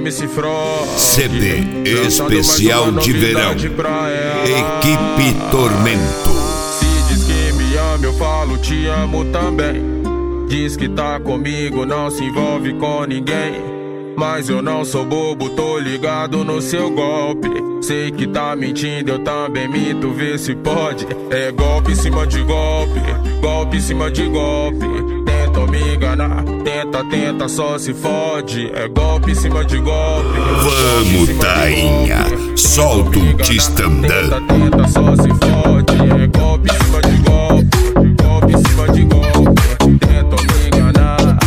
CD especial de verão. Equipe Tormento. Se diz que me ama, eu falo te amo também. Diz que tá comigo, não se envolve com ninguém. Mas eu não sou bobo, tô ligado no seu golpe. Sei que tá mentindo, eu também minto, vê se pode. É golpe em cima de golpe, golpe em cima de golpe. Tenta me enganar, tenta, só se fode. É golpe em cima de golpe. Vamos, tainha, solta um tistandã. Tenta, só se fode. É golpe em cima de golpe, golpe em cima de golpe. Tenta me enganar,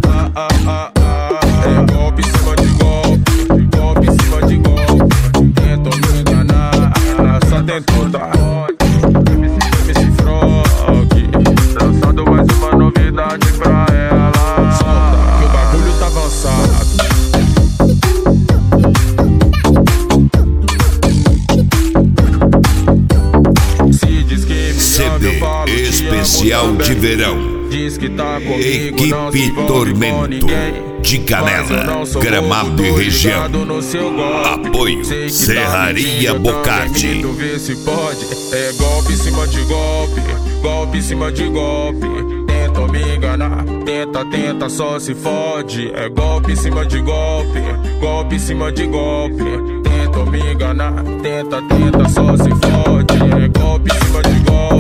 é golpe em cima de golpe, golpe em cima de golpe. Tenta me enganar, só tentou, tá? MC Frog, lançando mais uma novidade pra ela. Solta, que o bagulho tá avançado. CD especial de verão. Equipe Tormento de Canela, Gramado e região. Apoio Serraria Bocardi. É golpe em cima de golpe, golpe em cima de golpe. Tenta me enganar, tenta, só se fode. É golpe em cima de golpe, golpe em cima de golpe. Tenta me enganar, tenta, só se fode. É golpe em cima de golpe.